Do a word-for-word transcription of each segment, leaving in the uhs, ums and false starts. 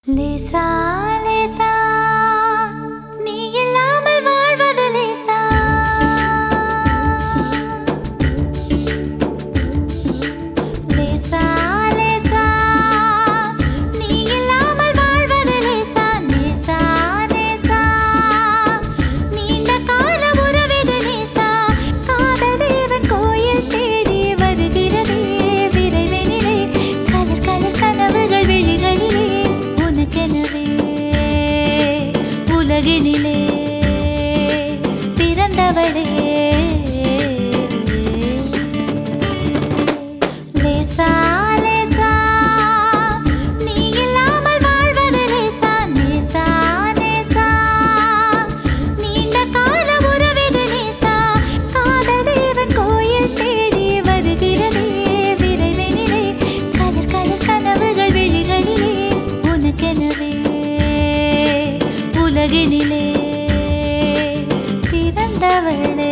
லேசா லேசா நீ இல்லாமல் வாழ்வது லேசா லேசா லேசா நீ இல்லாமல் வாழ்வது லேசா லேசா லேசா நீண்ட கால உறவிது லேசா காதல் தேவன் கோயில் தேடி வருகிறதே விரைவினிலே கலர் கலர் கனவுகள் விழிகளிலே உனக்கெனவே உலகினிலே பிறந்தவளே லேசா லேசா நீ இல்லாமல் வாழ்வது லேசா லேசா லேசா நீண்ட கால உறவிது லேசா காதல் தேவன் கோயில் தேடி வருகிறதே விரைவினிலே கலர் கலர் கனவுகள் விழிகளிலே உனக்கெனவே உலகினிலே பிறந்தவளே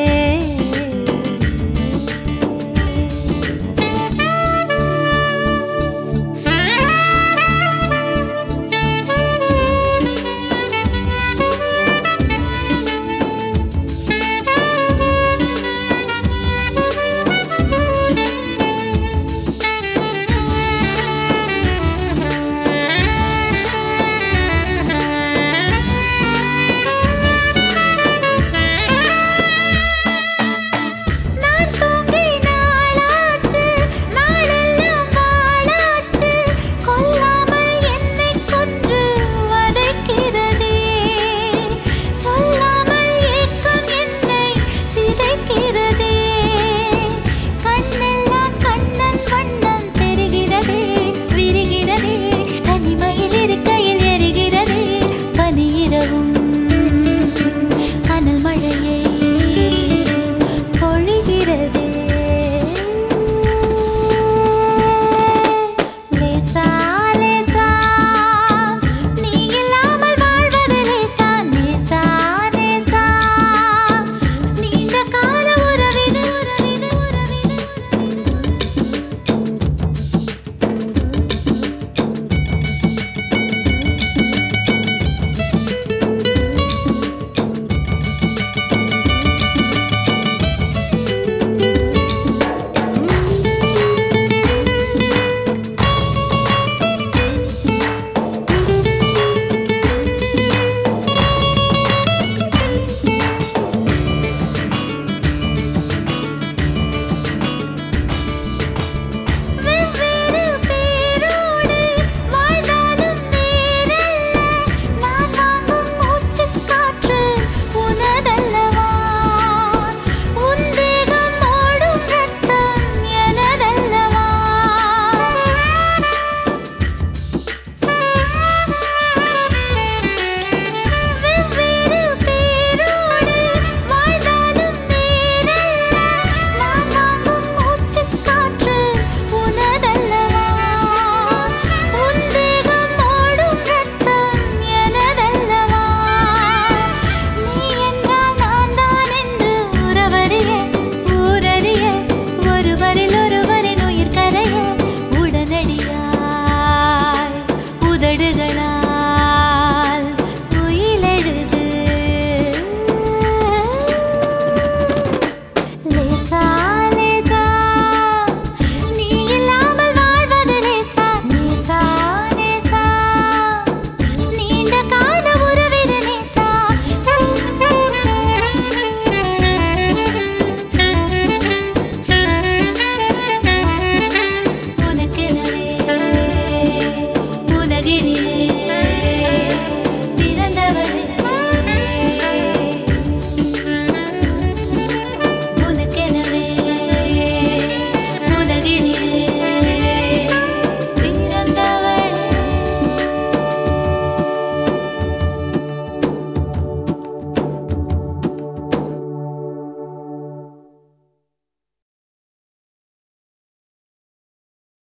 உதடுகள